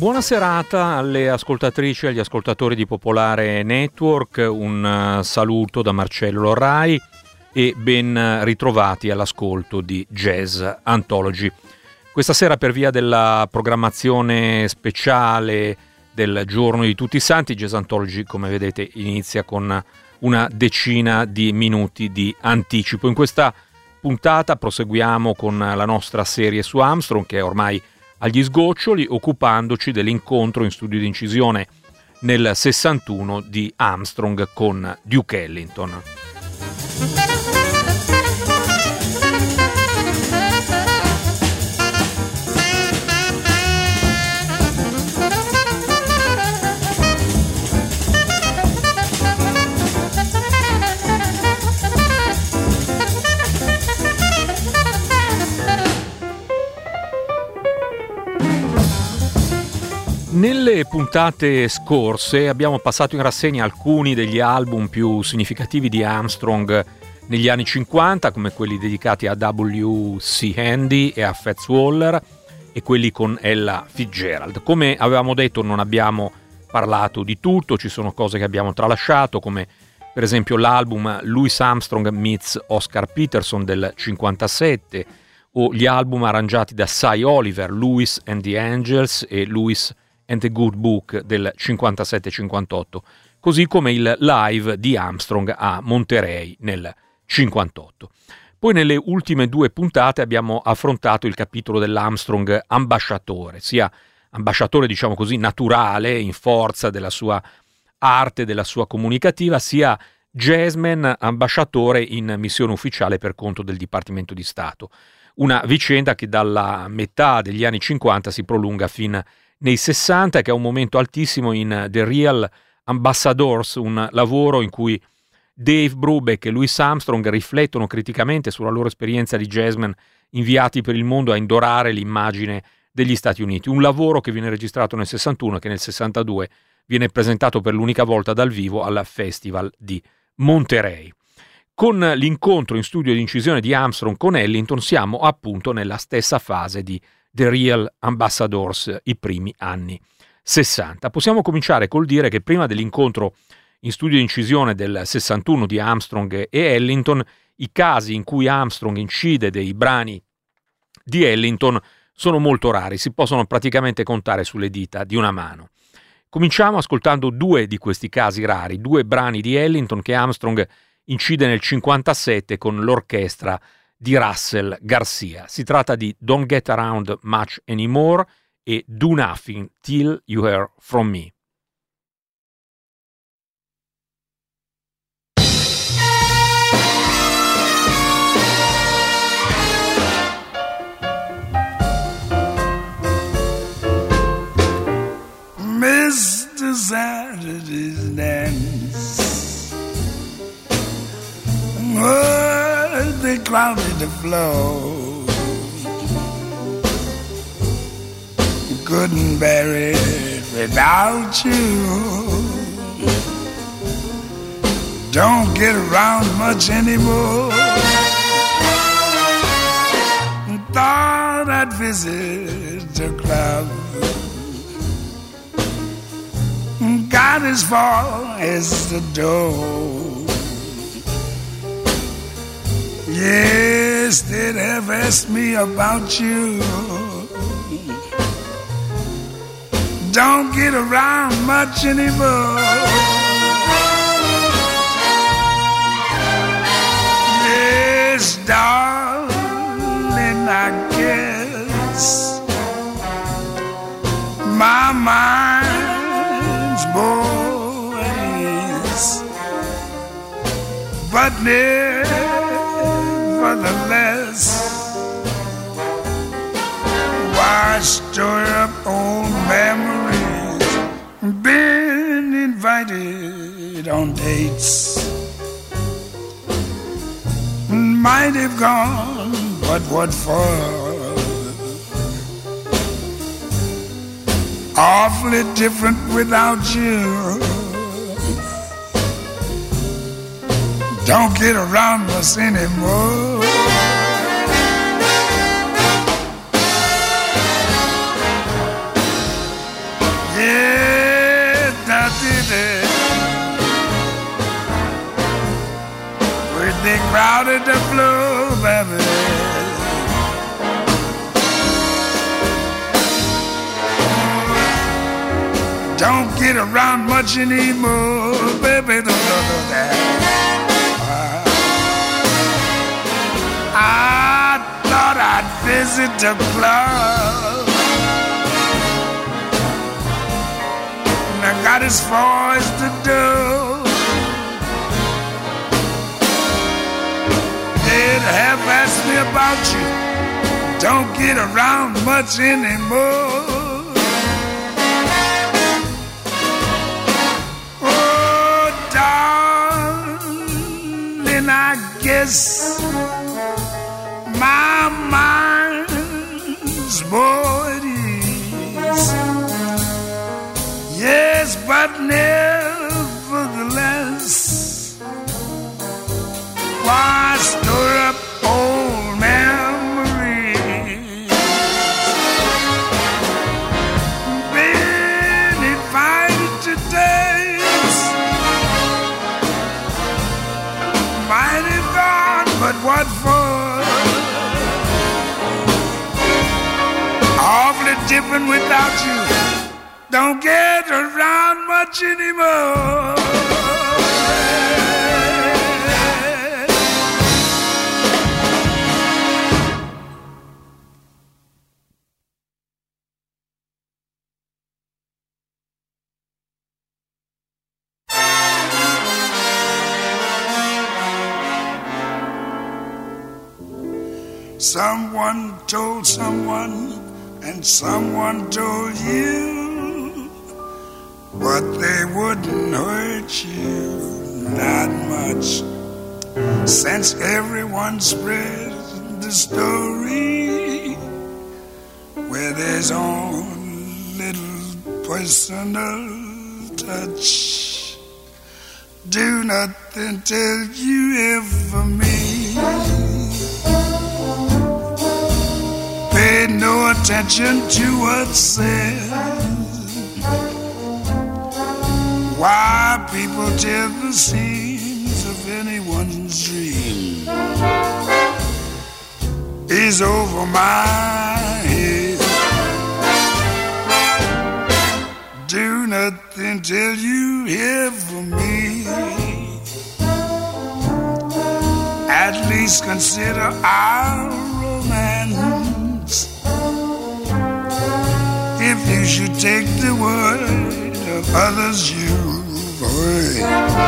Buona serata alle ascoltatrici e agli ascoltatori di Popolare Network, un saluto da Marcello Lorrai e ben ritrovati all'ascolto di Jazz Anthology. Questa sera, per via della programmazione speciale del Giorno di Tutti i Santi, Jazz Anthology, come vedete, inizia con una decina di minuti di anticipo. In questa puntata proseguiamo con la nostra serie su Armstrong, che è ormai agli sgoccioli, occupandoci dell'incontro in studio di incisione nel 61 di Armstrong con Duke Ellington. Nelle puntate scorse abbiamo passato in rassegna alcuni degli album più significativi di Armstrong negli anni 50, come quelli dedicati a W.C. Handy e a Fats Waller e quelli con Ella Fitzgerald. Come avevamo detto, non abbiamo parlato di tutto, ci sono cose che abbiamo tralasciato, come per esempio l'album Louis Armstrong meets Oscar Peterson del 57 o gli album arrangiati da Cy Oliver, Louis and the Angels e Louis and the Good Book del 57-58, così come il live di Armstrong a Monterey nel 58. Poi nelle ultime due puntate abbiamo affrontato il capitolo dell'Armstrong ambasciatore, sia ambasciatore, diciamo così, naturale, in forza della sua arte, della sua comunicativa, sia jazzman ambasciatore in missione ufficiale per conto del Dipartimento di Stato. Una vicenda che dalla metà degli anni 50 si prolunga fin nei 60, che è un momento altissimo in The Real Ambassadors, un lavoro in cui Dave Brubeck e Louis Armstrong riflettono criticamente sulla loro esperienza di jazzman inviati per il mondo a indorare l'immagine degli Stati Uniti. Un lavoro che viene registrato nel 61 e che nel 62 viene presentato per l'unica volta dal vivo al Festival di Monterey. Con l'incontro in studio di incisione di Armstrong con Ellington siamo appunto nella stessa fase di The Real Ambassadors, i primi anni 60. Possiamo cominciare col dire che prima dell'incontro in studio di incisione del 61 di Armstrong e Ellington, i casi in cui Armstrong incide dei brani di Ellington sono molto rari, si possono praticamente contare sulle dita di una mano. Cominciamo ascoltando due di questi casi rari, due brani di Ellington che Armstrong incide nel 57 con l'orchestra di Russell Garcia. Si tratta di Don't Get Around Much Anymore e Do Nothing Till You Hear From Me. Mr. Saturday's dance, they crowded the floor, couldn't bear it without you. Don't get around much anymore. Thought I'd visit the club, got as far as the door. Yes, they'd have asked me about you. Don't get around much anymore. Yes, darling, I guess my mind's boys, but nevertheless, why stir up old memories? Been invited on dates, might have gone, but what for? Awfully different without you. Don't get around us anymore. they crowded the floor, baby. Don't get around much anymore, baby, don't know that. I thought I'd visit the club, and I got as far as the door. They'd have asked me about you, don't get around much anymore. Oh, darling, I guess my mind's bored is. Yes, but nevertheless, why store up old memories? Been invited to dance, might have gone, but what for? Awfully different without you. Don't get around much anymore. Someone told someone, and someone told you, but they wouldn't hurt you, not much, since everyone spread the story where there's own little personal touch. Do nothing till you hear from me. Pay no attention to what's said. Why people tear the seams of anyone's dream is over my head. Do nothing till you hear from me. At least consider our romance. If you should take the word of others you've heard,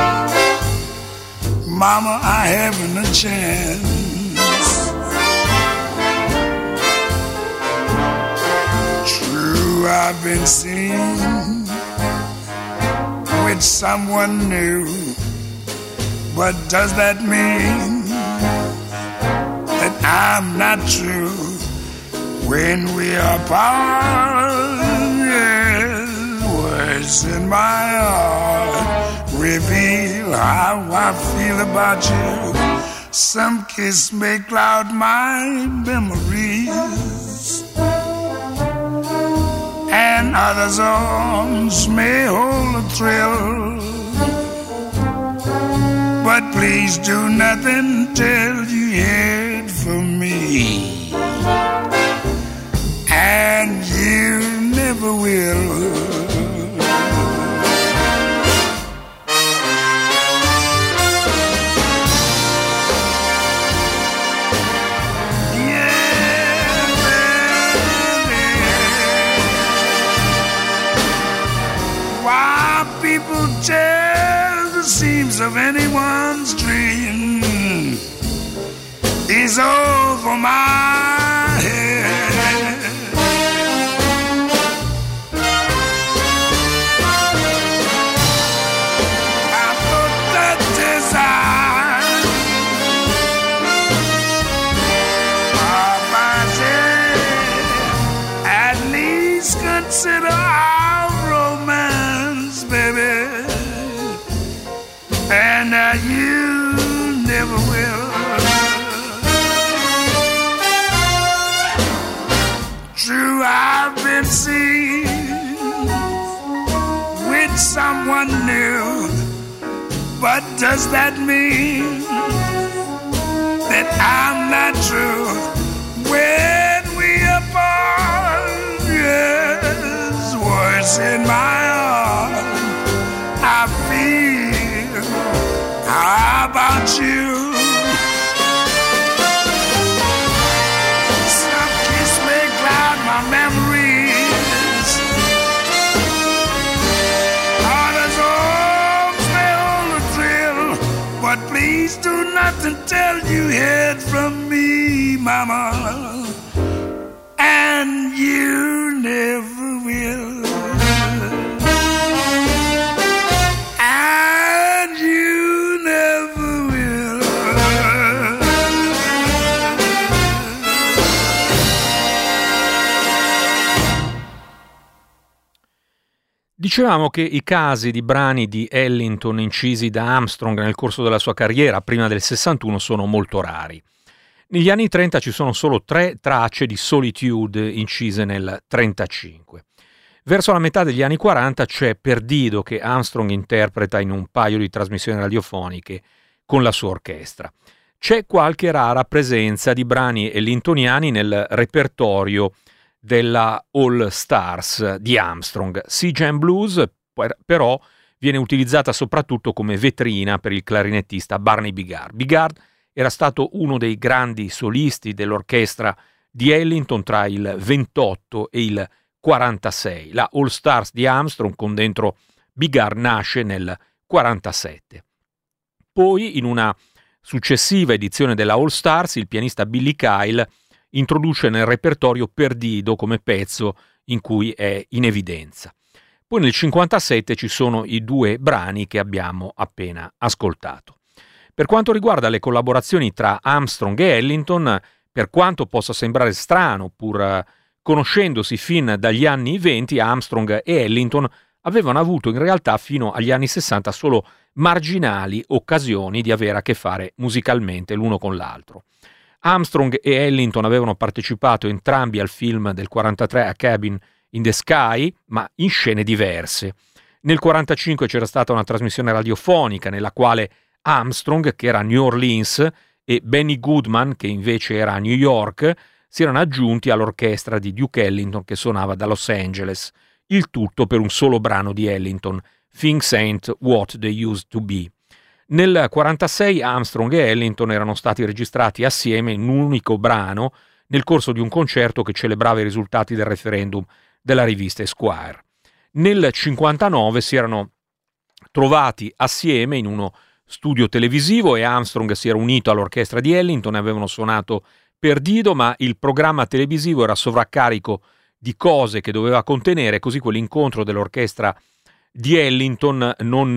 Mama, I haven't a chance. True, I've been seen with someone new, but does that mean that I'm not true? When we are apart, yes, words in my heart reveal how I feel about you. Some kiss may cloud my memories, and others' arms may hold a thrill. But please do nothing till you hear it from me. And you never will. Yeah, baby. Why people tear the seams of anyone's dream is over my head. Consider our romance, baby, and you never will. True, I've been seen with someone new, but does that mean I'm not true when we apart. Yes, words in my heart. I feel. How about you? Some kiss may cloud my memories. Others arms may hold a thrill. But please do not until you hear from me, Mama. And you never will. And you never will. Dicevamo che i casi di brani di Ellington incisi da Armstrong nel corso della sua carriera prima del 61 sono molto rari. Negli anni 30 ci sono solo 3 tracce di Solitude incise nel 35. Verso la metà degli anni 40 c'è Perdido che Armstrong interpreta in un paio di trasmissioni radiofoniche con la sua orchestra. C'è qualche rara presenza di brani ellingtoniani nel repertorio della All Stars di Armstrong. Sea Jam Blues però viene utilizzata soprattutto come vetrina per il clarinettista Barney Bigard. Bigard era stato uno dei grandi solisti dell'orchestra di Ellington tra il 28 e il 46. La All Stars di Armstrong con dentro Bigard nasce nel 47. Poi in una successiva edizione della All Stars il pianista Billy Kyle introduce nel repertorio Perdido come pezzo in cui è in evidenza. Poi nel 57 ci sono i 2 brani che abbiamo appena ascoltato. Per quanto riguarda le collaborazioni tra Armstrong e Ellington, per quanto possa sembrare strano, pur conoscendosi fin dagli anni 20, Armstrong e Ellington avevano avuto in realtà fino agli anni 60 solo marginali occasioni di avere a che fare musicalmente l'uno con l'altro. Armstrong e Ellington avevano partecipato entrambi al film del 43 A Cabin in the Sky, ma in scene diverse. Nel 45 c'era stata una trasmissione radiofonica nella quale Armstrong, che era a New Orleans, e Benny Goodman, che invece era a New York, si erano aggiunti all'orchestra di Duke Ellington che suonava da Los Angeles, il tutto per un solo brano di Ellington, Things Ain't What They Used to Be. Nel 46 Armstrong e Ellington erano stati registrati assieme in un unico brano nel corso di un concerto che celebrava i risultati del referendum della rivista Esquire. Nel 59 si erano trovati assieme in uno studio televisivo e Armstrong si era unito all'orchestra di Ellington e avevano suonato Perdido, ma il programma televisivo era sovraccarico di cose che doveva contenere, così quell'incontro dell'orchestra di Ellington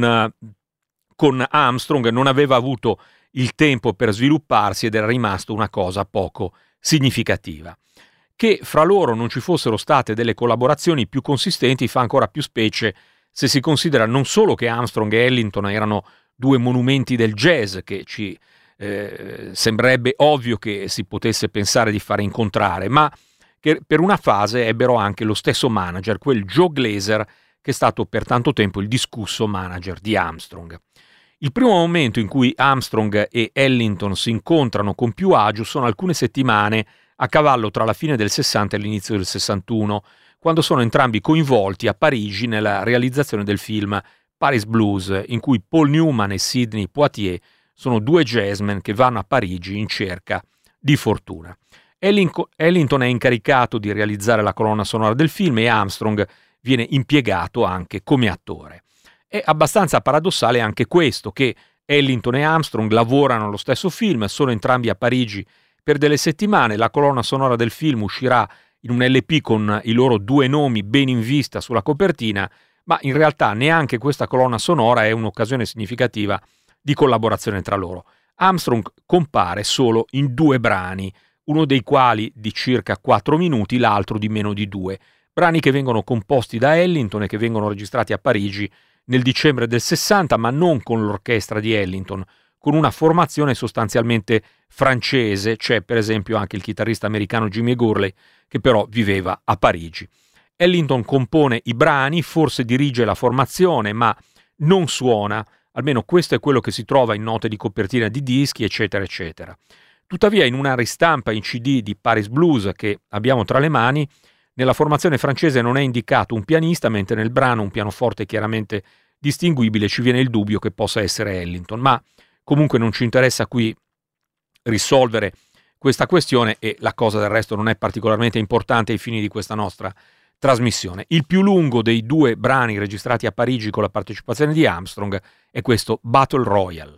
con Armstrong non aveva avuto il tempo per svilupparsi ed era rimasto una cosa poco significativa. Che fra loro non ci fossero state delle collaborazioni più consistenti fa ancora più specie se si considera non solo che Armstrong e Ellington erano 2 monumenti del jazz che ci sembrerebbe ovvio che si potesse pensare di fare incontrare, ma che per una fase ebbero anche lo stesso manager, quel Joe Glaser che è stato per tanto tempo il discusso manager di Armstrong. Il primo momento in cui Armstrong e Ellington si incontrano con più agio sono alcune settimane a cavallo tra la fine del 60 e l'inizio del 61, quando sono entrambi coinvolti a Parigi nella realizzazione del film Paris Blues, in cui Paul Newman e Sidney Poitier sono 2 jazzmen che vanno a Parigi in cerca di fortuna. Ellington è incaricato di realizzare la colonna sonora del film e Armstrong viene impiegato anche come attore. È abbastanza paradossale anche questo, che Ellington e Armstrong lavorano allo stesso film, sono entrambi a Parigi per delle settimane, la colonna sonora del film uscirà in un LP con i loro 2 nomi ben in vista sulla copertina, ma in realtà neanche questa colonna sonora è un'occasione significativa di collaborazione tra loro. Armstrong compare solo in 2 brani, uno dei quali di circa 4 minuti, l'altro di meno di 2, brani che vengono composti da Ellington e che vengono registrati a Parigi nel dicembre del 60, ma non con l'orchestra di Ellington, con una formazione sostanzialmente francese. C'è per esempio anche il chitarrista americano Jimmy Gurley, che però viveva a Parigi. Ellington compone i brani, forse dirige la formazione, ma non suona, almeno questo è quello che si trova in note di copertina di dischi, eccetera, eccetera. Tuttavia, in una ristampa in CD di Paris Blues che abbiamo tra le mani, nella formazione francese non è indicato un pianista, mentre nel brano un pianoforte chiaramente distinguibile ci viene il dubbio che possa essere Ellington, ma comunque non ci interessa qui risolvere questa questione e la cosa del resto non è particolarmente importante ai fini di questa nostra trasmissione. Il più lungo dei due brani registrati a Parigi con la partecipazione di Armstrong è questo Battle Royale.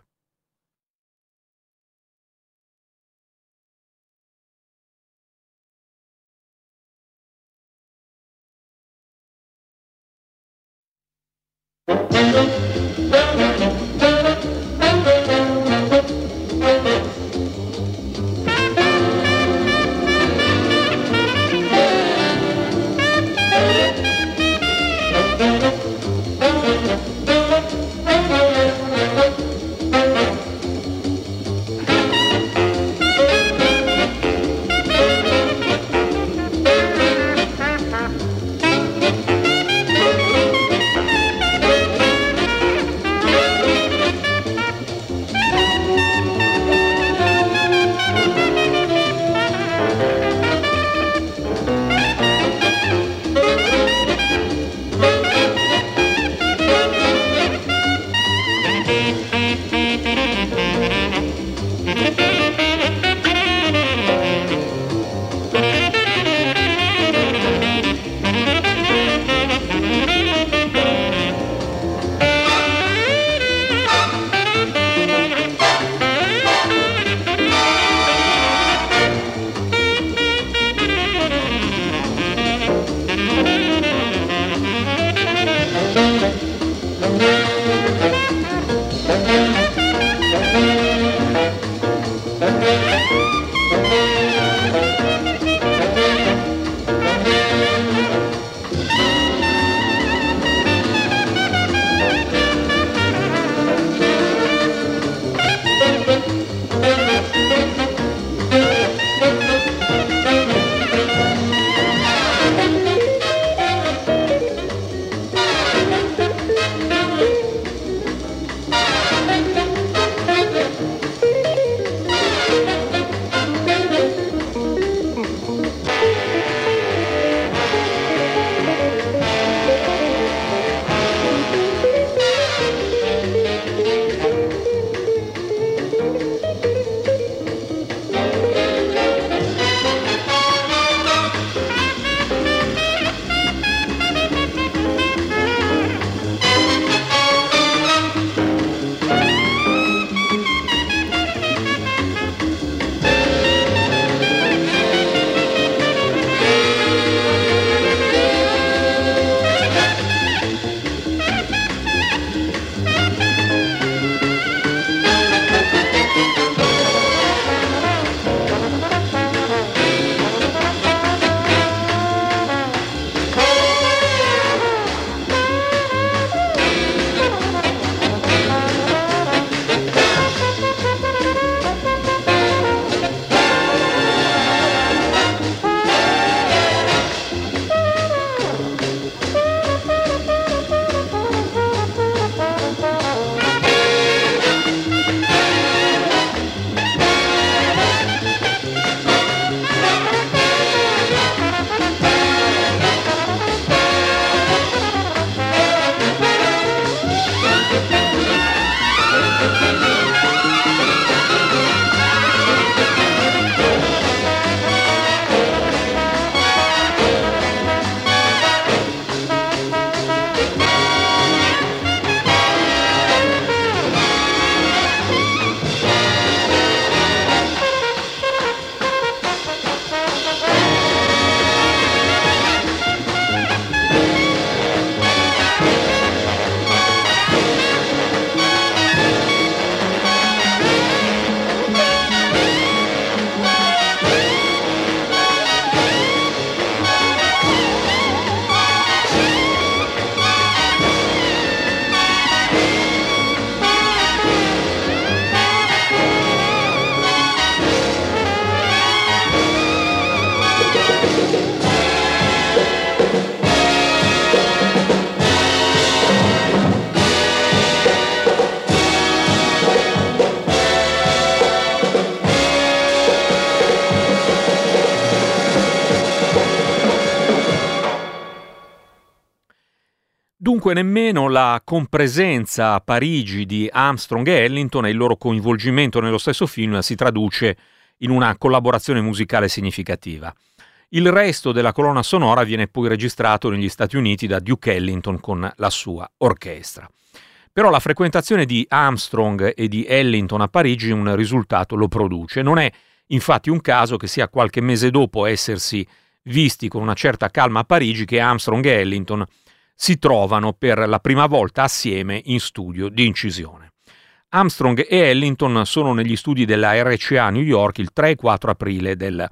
Dunque nemmeno la compresenza a Parigi di Armstrong e Ellington e il loro coinvolgimento nello stesso film si traduce in una collaborazione musicale significativa. Il resto della colonna sonora viene poi registrato negli Stati Uniti da Duke Ellington con la sua orchestra. Però la frequentazione di Armstrong e di Ellington a Parigi un risultato lo produce. Non è infatti un caso che sia qualche mese dopo essersi visti con una certa calma a Parigi che Armstrong e Ellington si trovano per la prima volta assieme in studio di incisione. Armstrong e Ellington sono negli studi della RCA a New York il 3 e 4 aprile del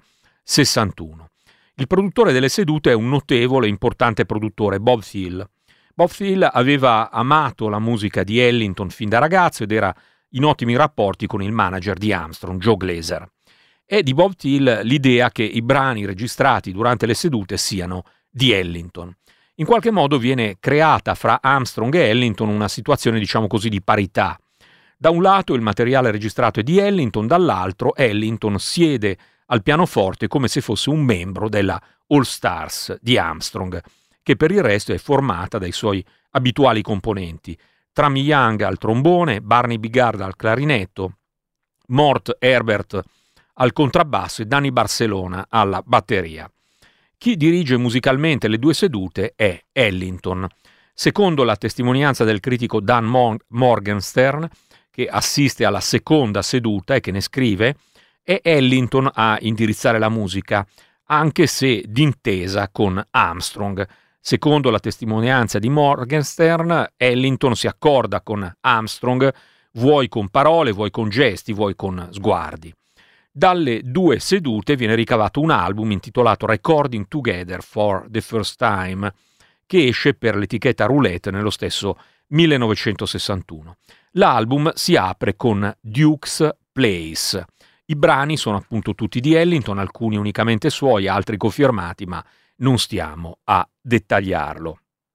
61. Il produttore delle sedute è un notevole e importante produttore, Bob Thiel. Bob Thiel aveva amato la musica di Ellington fin da ragazzo ed era in ottimi rapporti con il manager di Armstrong, Joe Glaser. È di Bob Thiel l'idea che i brani registrati durante le sedute siano di Ellington. In qualche modo viene creata fra Armstrong e Ellington una situazione, diciamo così, di parità. Da un lato il materiale registrato è di Ellington, dall'altro Ellington siede al pianoforte come se fosse un membro della All Stars di Armstrong, che per il resto è formata dai suoi abituali componenti: Trammy Young al trombone, Barney Bigard al clarinetto, Mort Herbert al contrabbasso e Danny Barcelona alla batteria. Chi dirige musicalmente le due sedute è Ellington. Secondo la testimonianza del critico Dan Morgenstern, che assiste alla seconda seduta e che ne scrive, è Ellington a indirizzare la musica, anche se d'intesa con Armstrong. Secondo la testimonianza di Morgenstern, Ellington si accorda con Armstrong, vuoi con parole, vuoi con gesti, vuoi con sguardi. Dalle due sedute viene ricavato un album intitolato Recording Together for the First Time, che esce per l'etichetta Roulette nello stesso 1961. L'album si apre con Duke's Place. I brani sono appunto tutti di Ellington, alcuni unicamente suoi, altri confermati, ma non stiamo a dettagliarlo.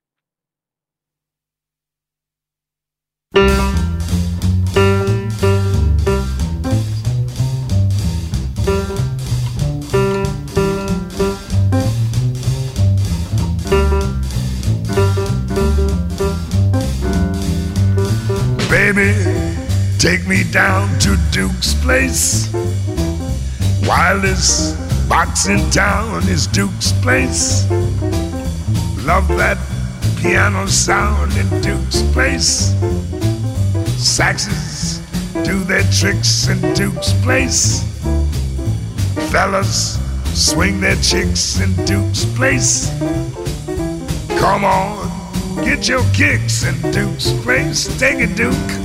Baby, take me down to Duke's place. Wildest box in town is Duke's Place. Love that piano sound in Duke's Place. Saxes do their tricks in Duke's Place. Fellas swing their chicks in Duke's Place. Come on, get your kicks in Duke's Place. Take it, Duke.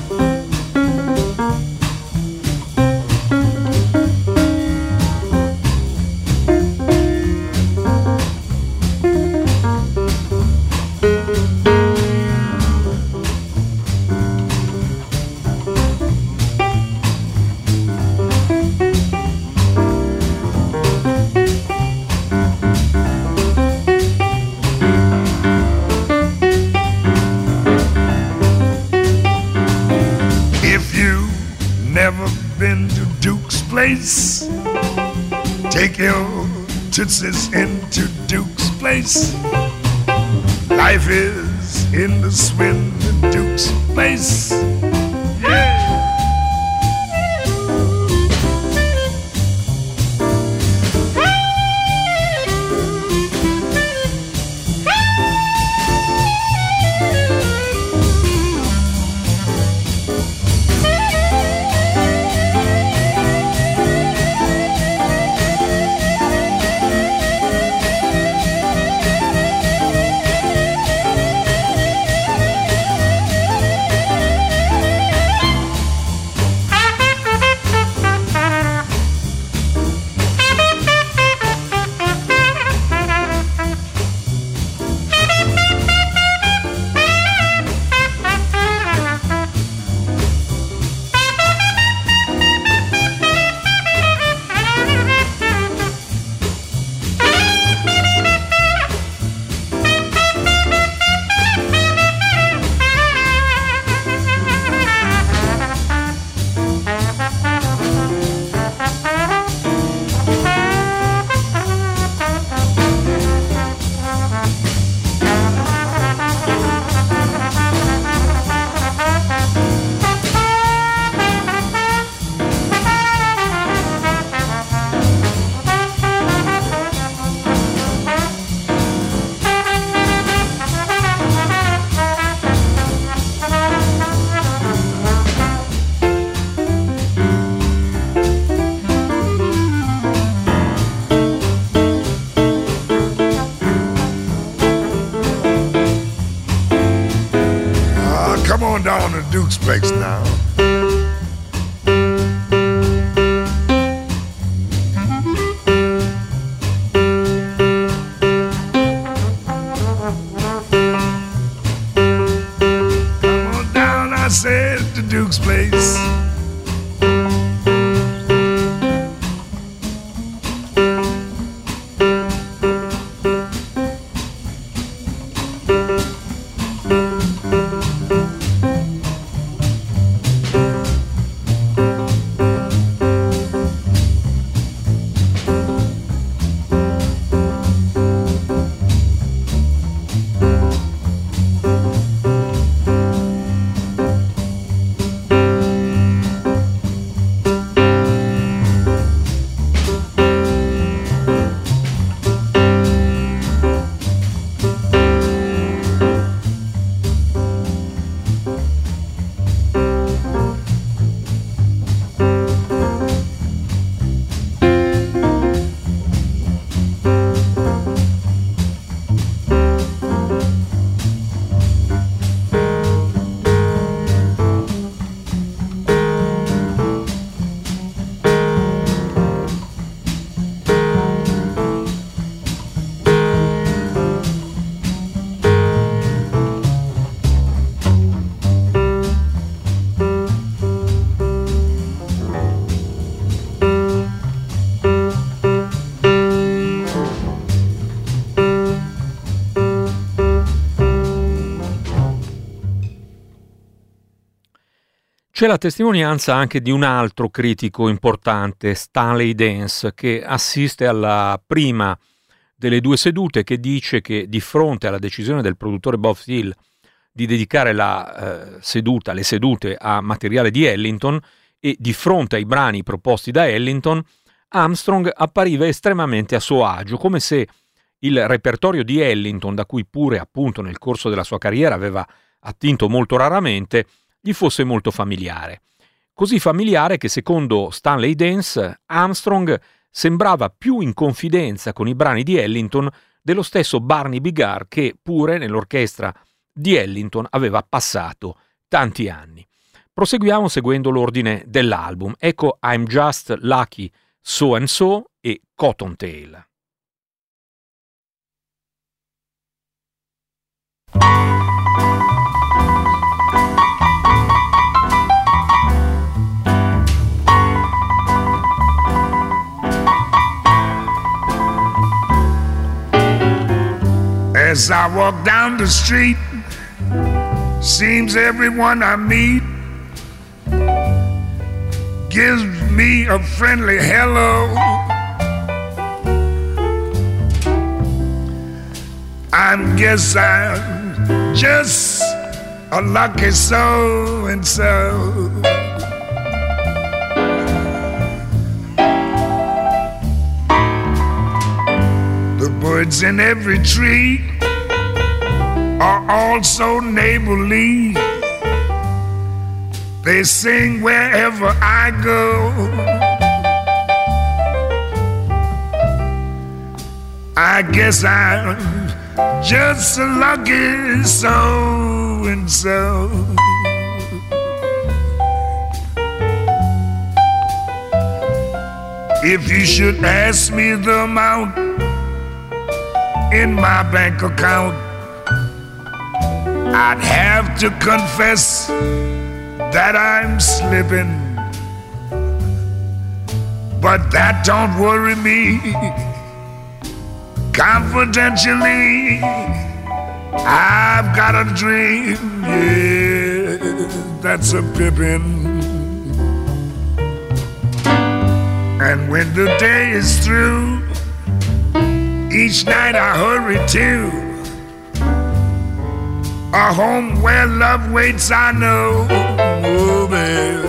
Take your tootsies into Duke's Place. Life is in the swing in Duke's Place. Duke's place now. Come on down, I said, to Duke's place. C'è la testimonianza anche di un altro critico importante, Stanley Dance, che assiste alla prima delle due sedute, che dice che di fronte alla decisione del produttore Bob Thiel di dedicare le sedute a materiale di Ellington e di fronte ai brani proposti da Ellington, Armstrong appariva estremamente a suo agio, come se il repertorio di Ellington, da cui pure appunto nel corso della sua carriera aveva attinto molto raramente, gli fosse molto familiare. Così familiare che, secondo Stanley Dance, Armstrong sembrava più in confidenza con i brani di Ellington dello stesso Barney Bigard, che pure nell'orchestra di Ellington aveva passato tanti anni. Proseguiamo seguendo l'ordine dell'album. Ecco I'm Just Lucky So and So e Cottontail. As I walk down the street, seems everyone I meet gives me a friendly hello. Guess I'm just a lucky so-and-so. The birds in every tree are all so neighborly. They sing wherever I go. I guess I'm just a lucky so-and-so. If you should ask me the amount in my bank account, I'd have to confess that I'm slipping, but that don't worry me. Confidentially, I've got a dream, yeah, that's a pippin'. And when the day is through, each night I hurry to a home where love waits, I know, oh man.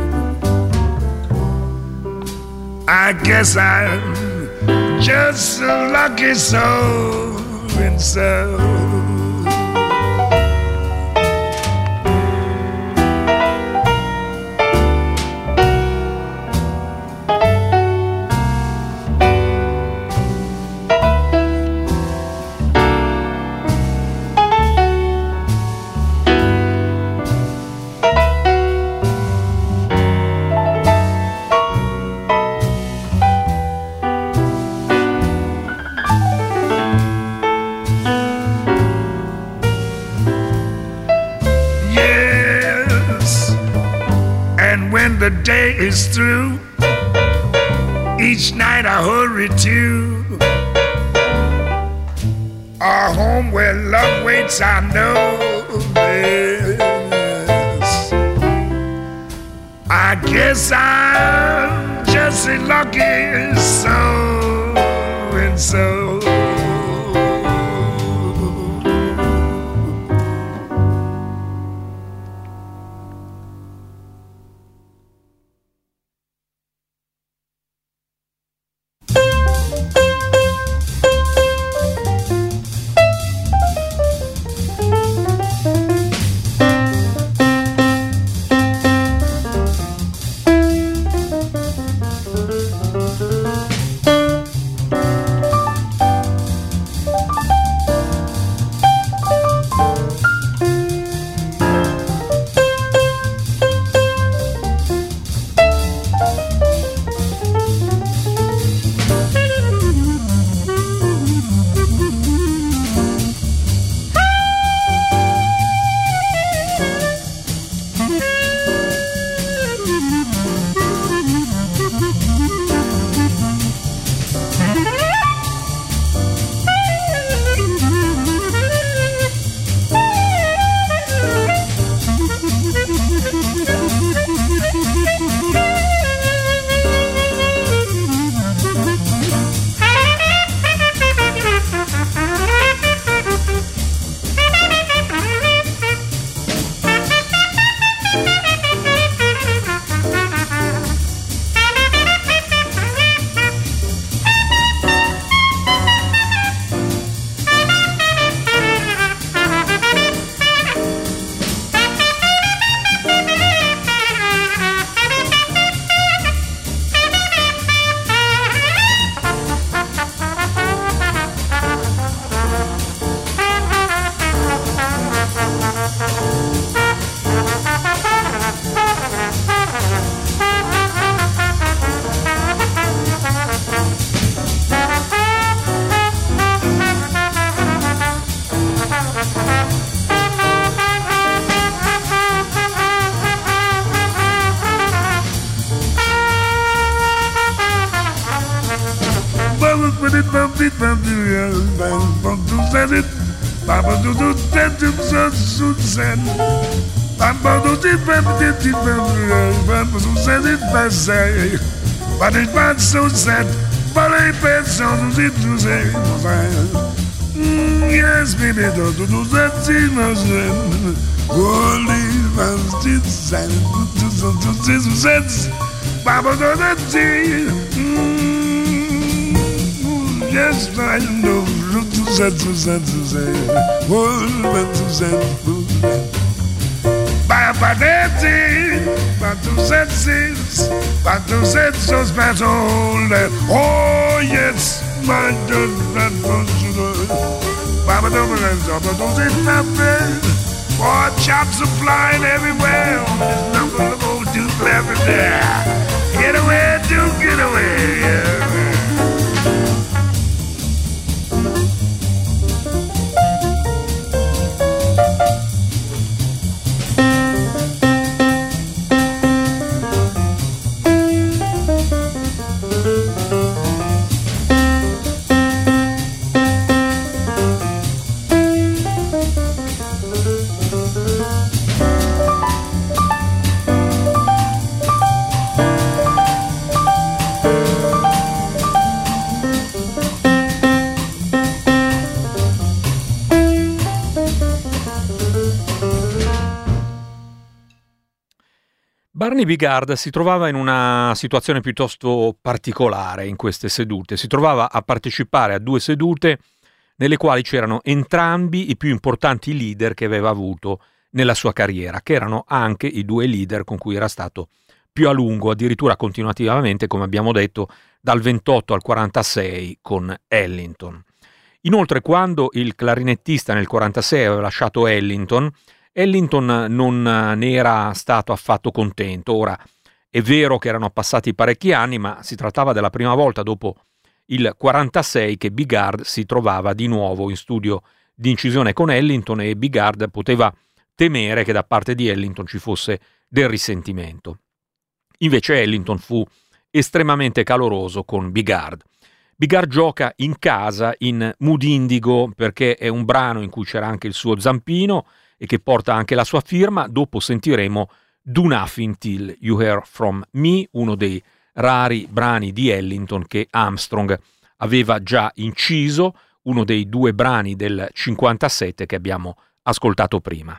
I guess I'm just a lucky so-and-so. when the day is through, each night I hurry to a home where love waits, I know this. I guess I'm just a lucky soul and so. But it's not so sad, but I bet some it to say, yes, baby, don't do that thing, only must it sad, to sense, Baba, do that thing, yes, I know, to say, only must it Papadetti, Patusetsis, Patusetsos, Patole. Oh, yes, my God, that was good. Papa Dominant, Papa doesn't happen. More chops are flying everywhere. There's nothing to go too clever there. Get away, do get away. Yeah. Barney Bigard si trovava in una situazione piuttosto particolare in queste sedute. Si trovava a partecipare a 2 sedute nelle quali c'erano entrambi i più importanti leader che aveva avuto nella sua carriera, che erano anche i 2 leader con cui era stato più a lungo, addirittura continuativamente, come abbiamo detto, dal 28 al 46 con Ellington. Inoltre, quando il clarinettista nel 46 aveva lasciato Ellington non ne era stato affatto contento. Ora, è vero che erano passati parecchi anni, ma si trattava della prima volta dopo il 46 che Bigard si trovava di nuovo in studio di incisione con Ellington, e Bigard poteva temere che da parte di Ellington ci fosse del risentimento. Invece Ellington fu estremamente caloroso con Bigard. Bigard gioca in casa in Mood Indigo perché è un brano in cui c'era anche il suo zampino e che porta anche la sua firma. Dopo sentiremo Do Nothing Till You Hear From Me, uno dei rari brani di Ellington che Armstrong aveva già inciso, uno dei 2 brani del 57 che abbiamo ascoltato prima.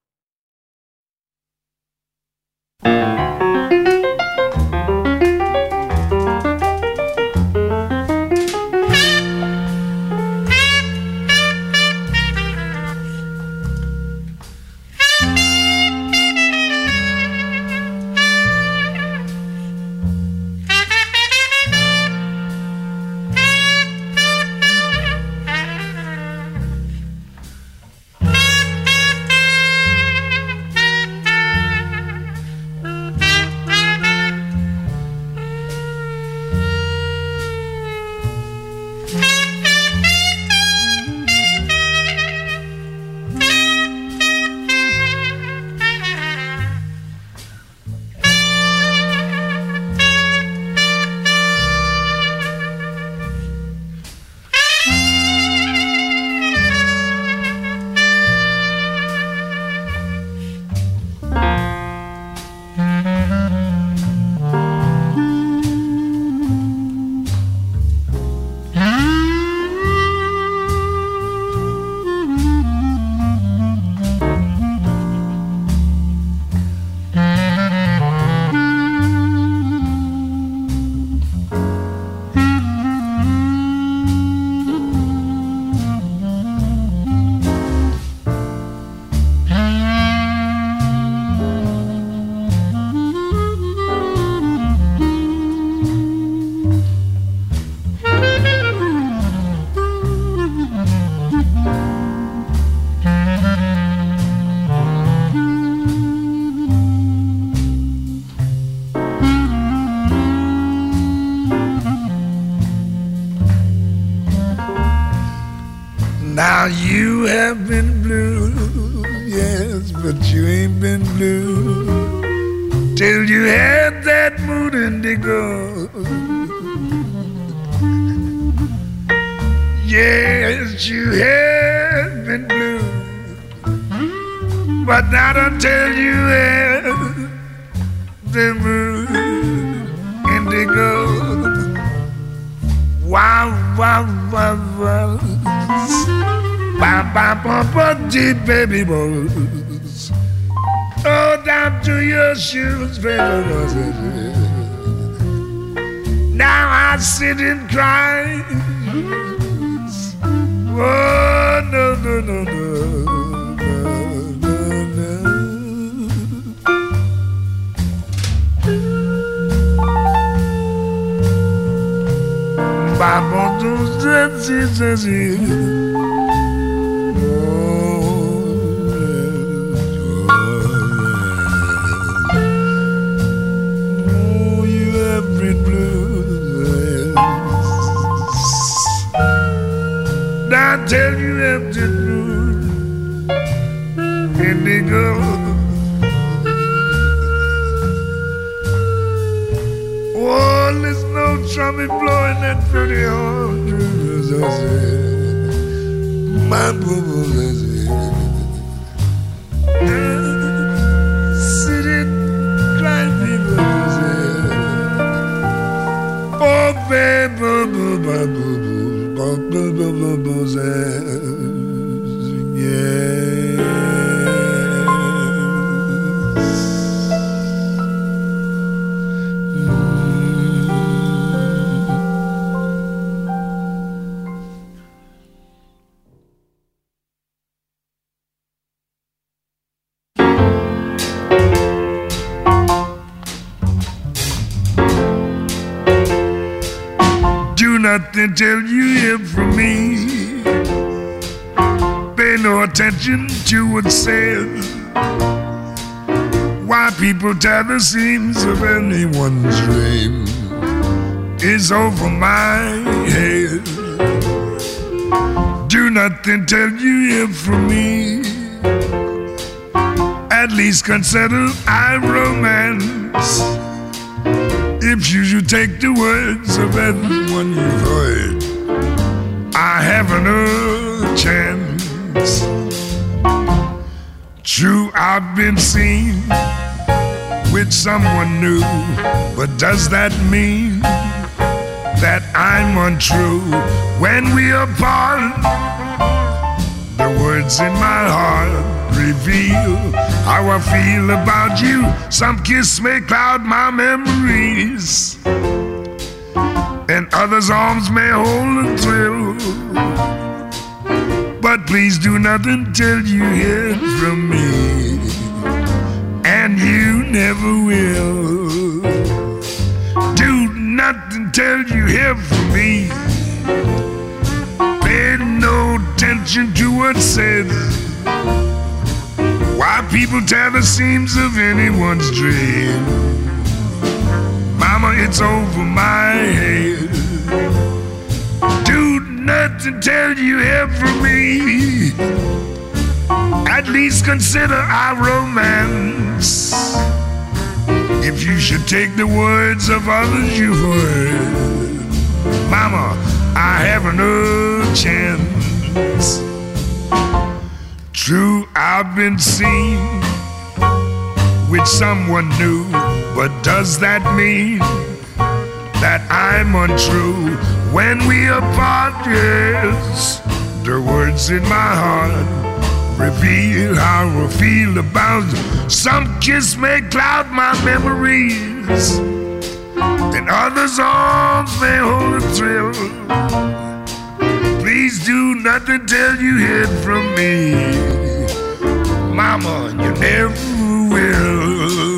Now you have been blue, yes, but you ain't been blue till you had that mood indigo. Yes, you have been blue, but not until you had the mood indigo. Wow, wow, wow, wow. Ba ba ba ba deep baby boys. Oh, down to your shoes, baby. Now I sit and cry. Oh, no, no, no, no. Baba do zazi. Oh, you have been blue. Now tell you have been blue. Indigo. Oh, there's no trumpet blowing that pretty horn. My boo-boo, sitting crying people. Oh, baby, boo-boo, yeah. Nothing till you hear from me. Pay no attention to what's said. Why people tear the seams of anyone's dream is over my head. Do nothing till you hear from me. At least consider I romance If you should take the words of everyone you've heard, I haven't a chance. True, I've been seen with someone new, but does that mean that I'm untrue? When we are apart, the words in my heart reveal how I feel about you. Some kiss may cloud my memories, and others' arms may hold a thrill. But please do nothing till you hear from me, and you never will. Do nothing till you hear from me. Pay no attention to what's said. Why people tear the seams of anyone's dream? Mama, it's over my head. Do nothing till you hear from me. At least consider our romance. If you should take the words of others you've heard, Mama, I haven't a chance. True, I've been seen with someone new, but does that mean that I'm untrue? When we apart, yes, the words in my heart reveal how I feel about you. Some kiss may cloud my memories, and others' arms may hold a thrill. Please do nothing till you hear from me, Mama, you never will.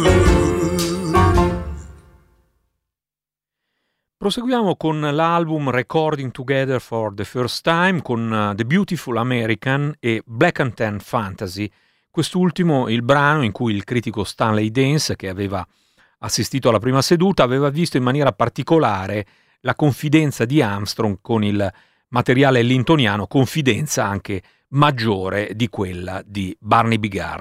Proseguiamo con l'album Recording Together for the First Time con The Beautiful American e Black and Tan Fantasy, quest'ultimo il brano in cui il critico Stanley Dance, che aveva assistito alla prima seduta, aveva visto in maniera particolare la confidenza di Armstrong con il materiale lintoniano, confidenza anche maggiore di quella di Barney Bigar.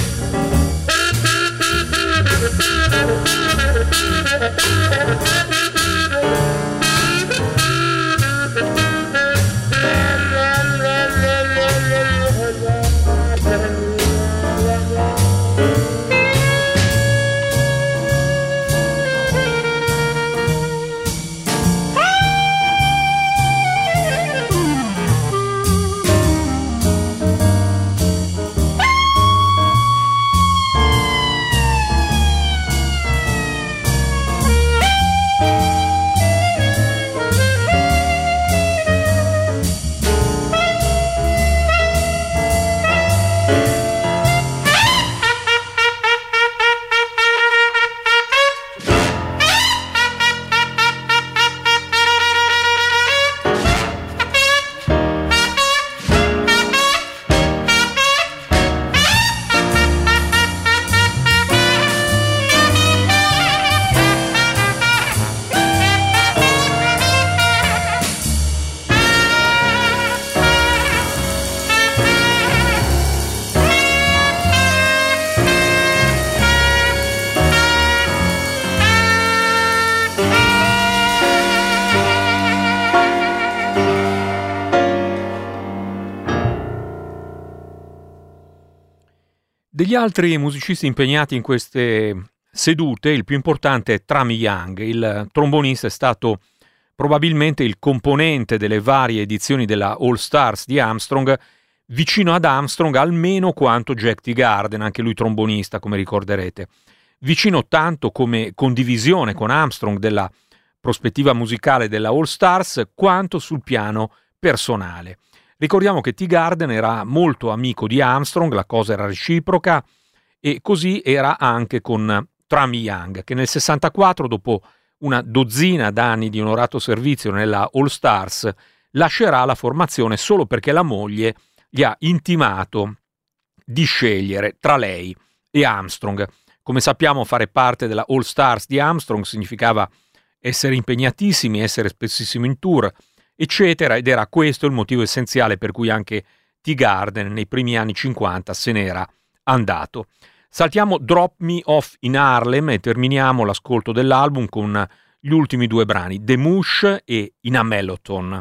Degli altri musicisti impegnati in queste sedute, il più importante è Trami Young. Il trombonista è stato probabilmente il componente delle varie edizioni della All Stars di Armstrong, vicino ad Armstrong almeno quanto Jack Teagarden, anche lui trombonista, come ricorderete. Vicino tanto come condivisione con Armstrong della prospettiva musicale della All Stars, quanto sul piano personale. Ricordiamo che Teagarden era molto amico di Armstrong, la cosa era reciproca, e così era anche con Trami Young, che nel 64, dopo una dozzina d'anni di onorato servizio nella All Stars, lascerà la formazione solo perché la moglie gli ha intimato di scegliere tra lei e Armstrong. Come sappiamo, fare parte della All Stars di Armstrong significava essere impegnatissimi, essere spessissimo in tour, eccetera, ed era questo il motivo essenziale per cui anche Teagarden nei primi anni 50 se n'era andato. Saltiamo Drop Me Off in Harlem e terminiamo l'ascolto dell'album con gli ultimi due brani, The Mush e In a Meloton.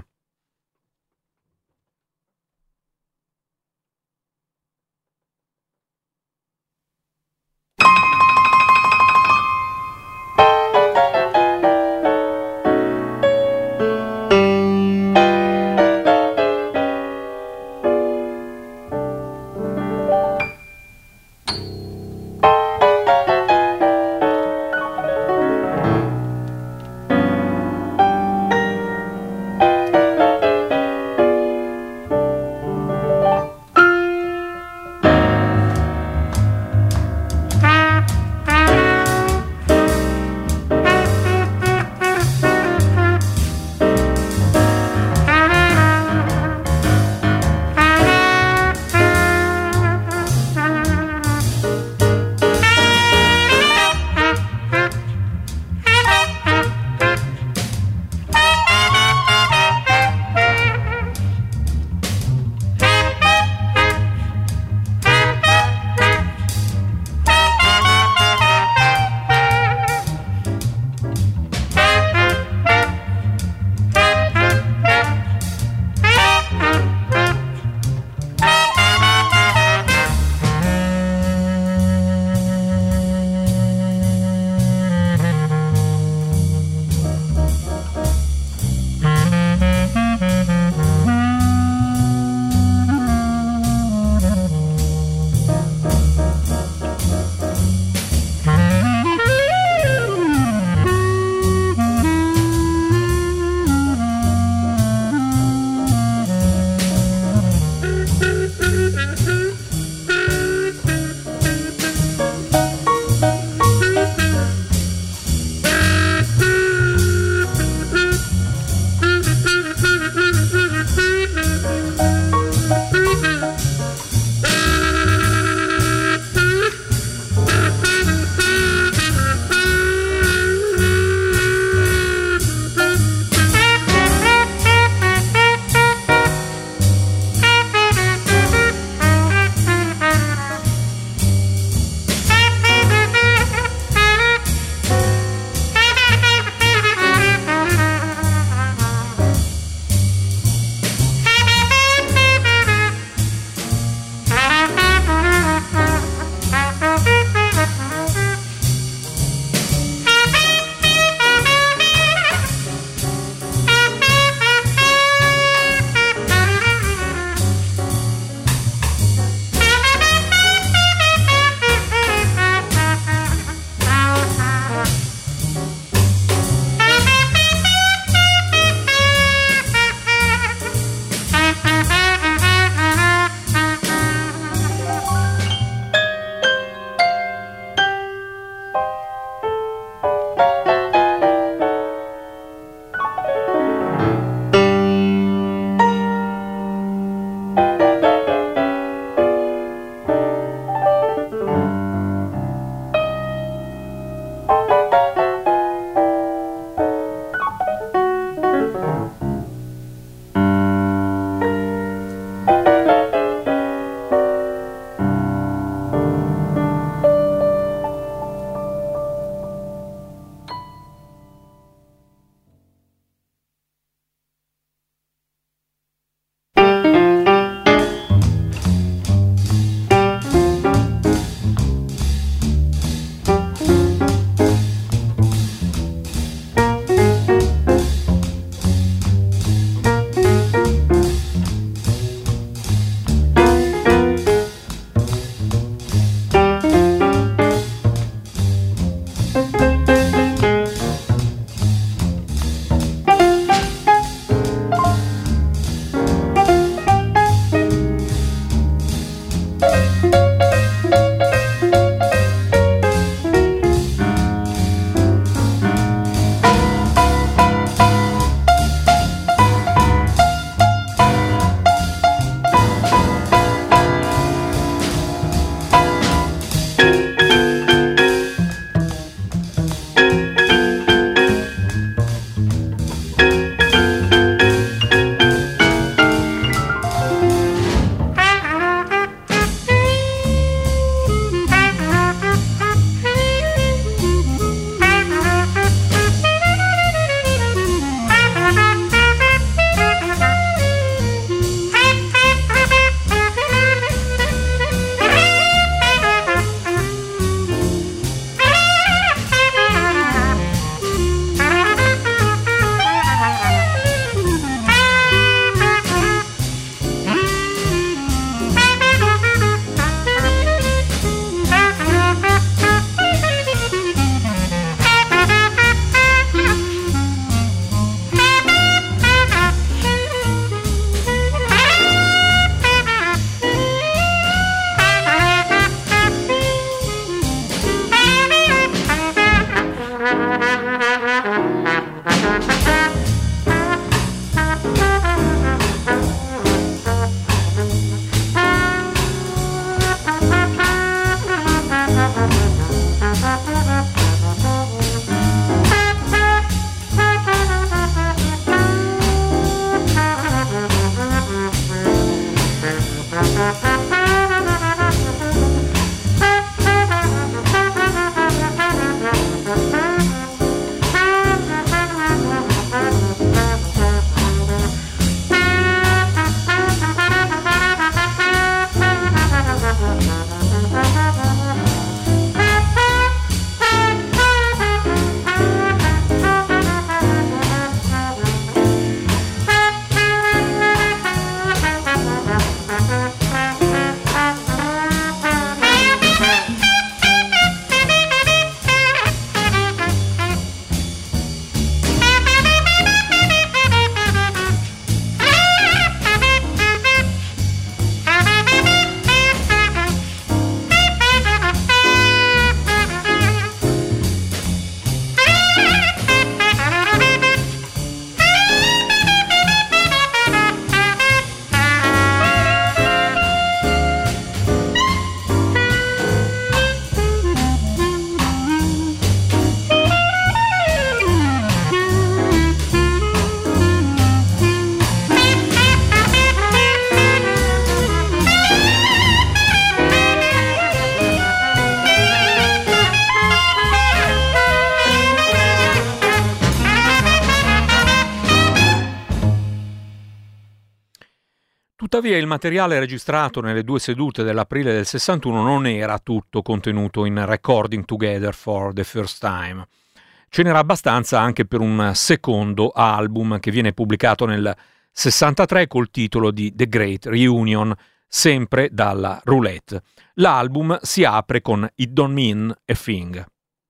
Tuttavia il materiale registrato nelle 2 sedute dell'aprile del 61 non era tutto contenuto in Recording Together for the First Time. Ce n'era abbastanza anche per un secondo album che viene pubblicato nel 63 col titolo di The Great Reunion, sempre dalla Roulette. L'album si apre con It Don't Mean a Thing.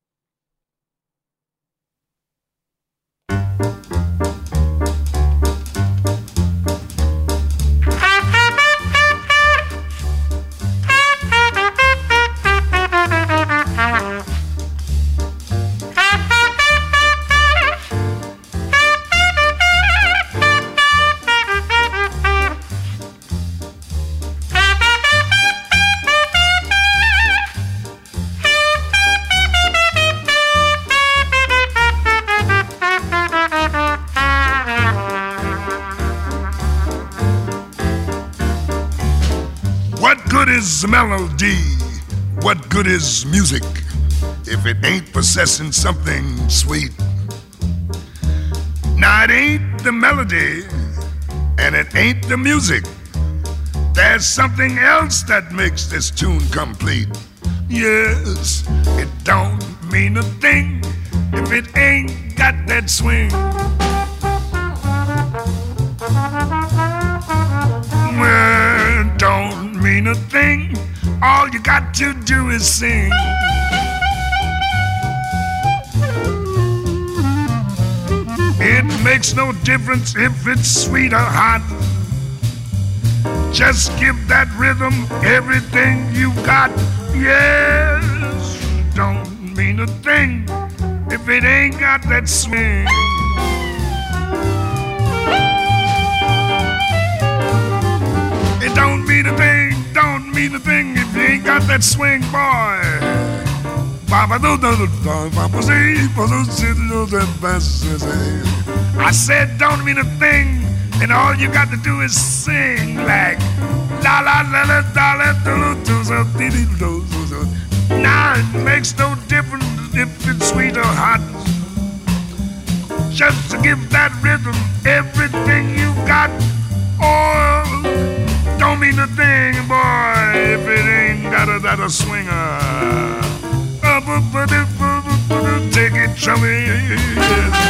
Is melody, what good is music if it ain't possessing something sweet? Now it ain't the melody and it ain't the music. There's something else that makes this tune complete. Yes, it don't mean a thing if it ain't got that swing. Well, it don't mean a thing. All you got to do is sing. It makes no difference if it's sweet or hot. Just give that rhythm everything you got. Yes, don't mean a thing if it ain't got that swing. It don't mean a thing, don't mean a thing if you ain't got that swing, boy. I said don't mean a thing, and all you got to do is sing like la la la la la la do do do do do. Now it makes no difference if it's sweet or hot. Just to give that rhythm everything you got. Oh, don't mean a thing, boy, if it ain't got a swinger. Take it, chummy.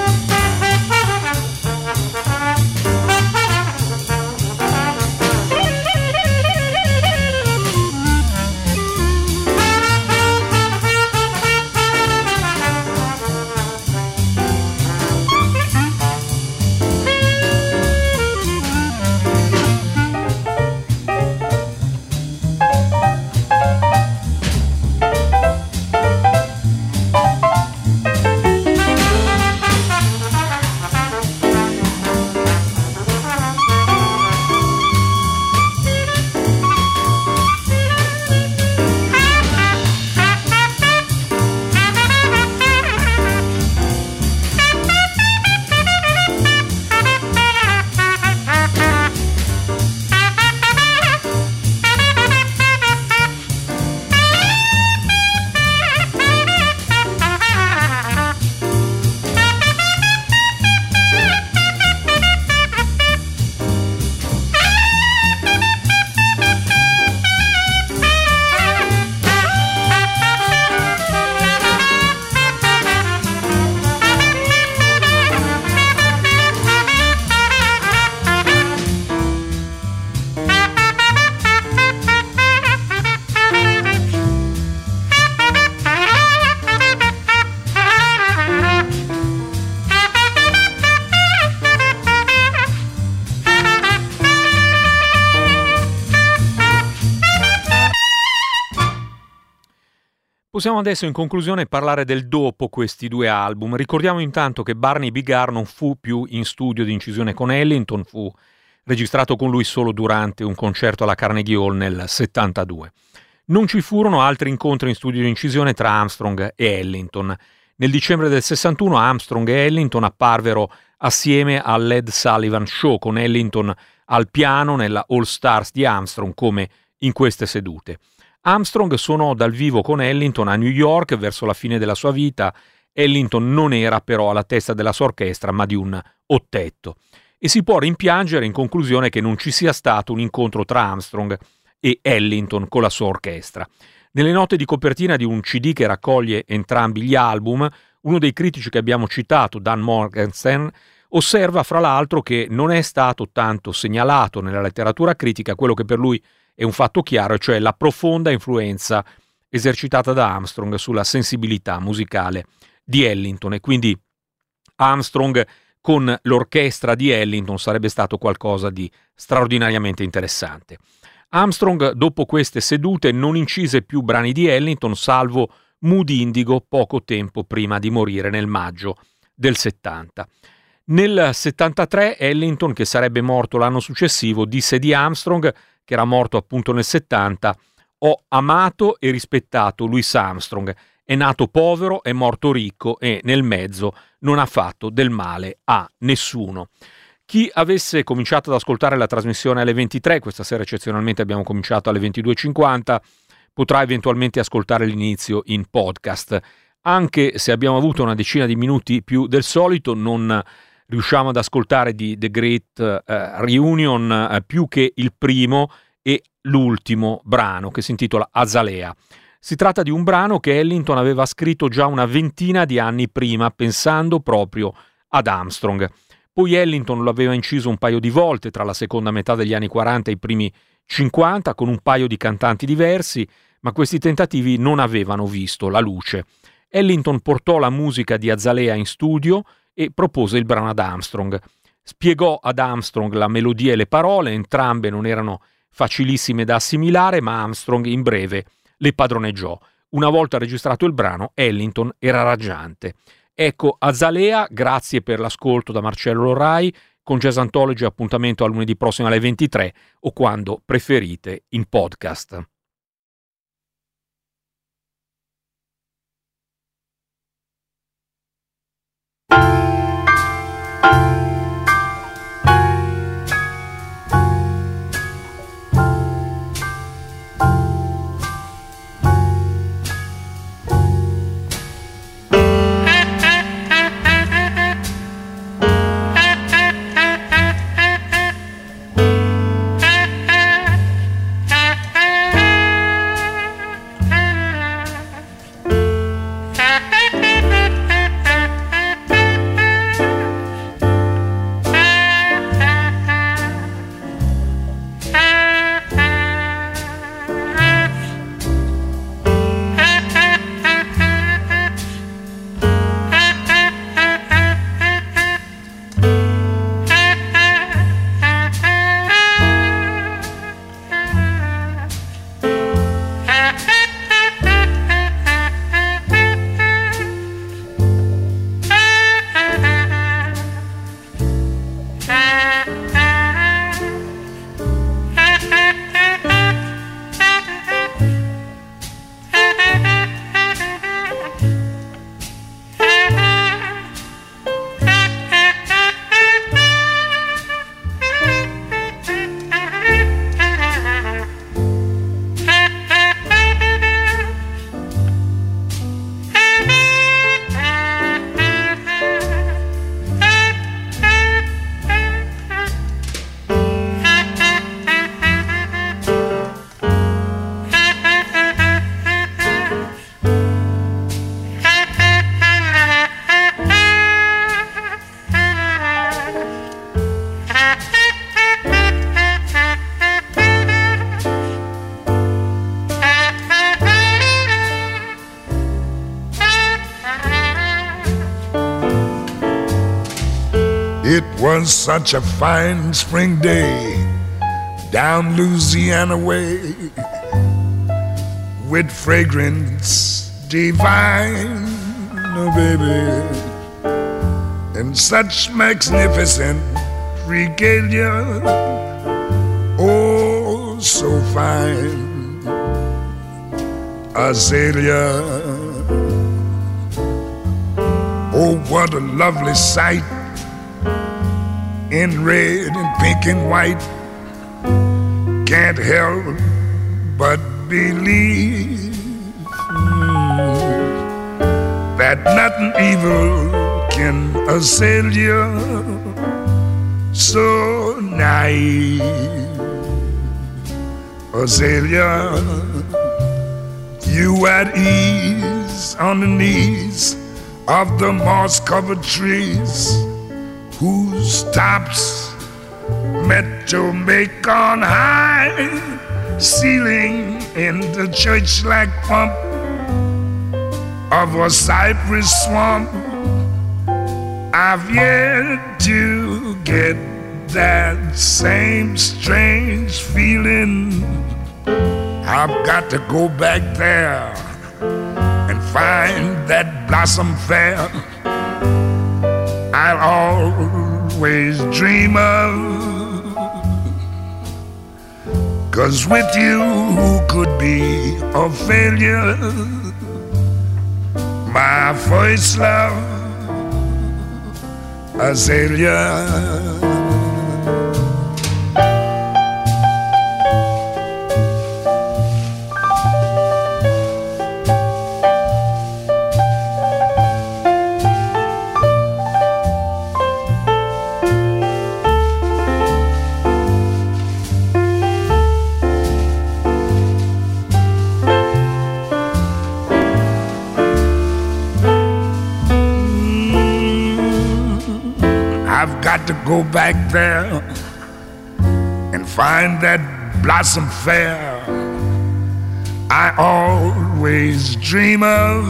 Possiamo adesso in conclusione parlare del dopo questi 2 album. Ricordiamo intanto che Barney Bigard non fu più in studio di incisione con Ellington, fu registrato con lui solo durante un concerto alla Carnegie Hall nel 72. Non ci furono altri incontri in studio di incisione tra Armstrong e Ellington. Nel dicembre del 61 Armstrong e Ellington apparvero assieme al Ed Sullivan Show, con Ellington al piano nella All Stars di Armstrong, come in queste sedute. Armstrong suonò dal vivo con Ellington a New York verso la fine della sua vita. Ellington non era però alla testa della sua orchestra, ma di un ottetto. e si può rimpiangere in conclusione che non ci sia stato un incontro tra Armstrong e Ellington con la sua orchestra. Nelle note di copertina di un CD che raccoglie entrambi gli album, uno dei critici che abbiamo citato, Dan Morgenstern, osserva fra l'altro che non è stato tanto segnalato nella letteratura critica quello che per lui è un fatto chiaro, cioè la profonda influenza esercitata da Armstrong sulla sensibilità musicale di Ellington, e quindi Armstrong con l'orchestra di Ellington sarebbe stato qualcosa di straordinariamente interessante. Armstrong dopo queste sedute non incise più brani di Ellington, salvo Mood Indigo poco tempo prima di morire nel maggio del 70. Nel 73 Ellington, che sarebbe morto l'anno successivo, disse di Armstrong, che era morto appunto nel 70: «Ho amato e rispettato Louis Armstrong, è nato povero, è morto ricco e nel mezzo non ha fatto del male a nessuno». Chi avesse cominciato ad ascoltare la trasmissione alle 23, questa sera eccezionalmente abbiamo cominciato alle 22:50, potrà eventualmente ascoltare l'inizio in podcast. Anche se abbiamo avuto una decina di minuti più del solito, non riusciamo ad ascoltare di The Great Reunion più che il primo e l'ultimo brano, che si intitola Azalea. Si tratta di un brano che Ellington aveva scritto già una ventina di anni prima, pensando proprio ad Armstrong. Poi Ellington lo aveva inciso un paio di volte tra la seconda metà degli anni 40 e i primi 50, con un paio di cantanti diversi, ma questi tentativi non avevano visto la luce. Ellington portò la musica di Azalea in studio e propose il brano ad Armstrong. Spiegò ad Armstrong la melodia e le parole, entrambe non erano facilissime da assimilare, ma Armstrong in breve le padroneggiò. Una volta registrato il brano, Ellington era raggiante. Ecco Azalea, grazie per l'ascolto da Marcello Lorai. Con Jazz Anthology appuntamento a lunedì prossimo alle 23 o quando preferite in podcast. It was such a fine spring day down Louisiana way, with fragrance divine, oh baby, and such magnificent regalia, oh so fine, azalea. Oh, what a lovely sight, in red and pink and white. Can't help but believe that nothing evil can assail you. so naive. Azalea, you at ease on the knees of the moss-covered trees, whose tops met to make on high, ceiling in the church-like pump of a cypress swamp. I've yet to get that same strange feeling. I've got to go back there and find that blossom fair I'll always dream of. 'Cause with you who could be a failure, my first love, Azalea. I've got to go back there and find that blossom fair I always dream of.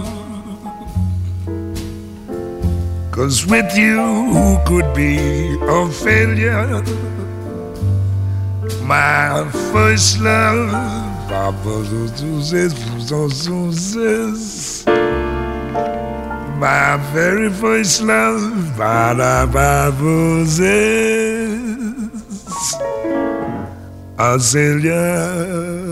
'Cause with you who could be a failure, my first love, my very first love, Azalea.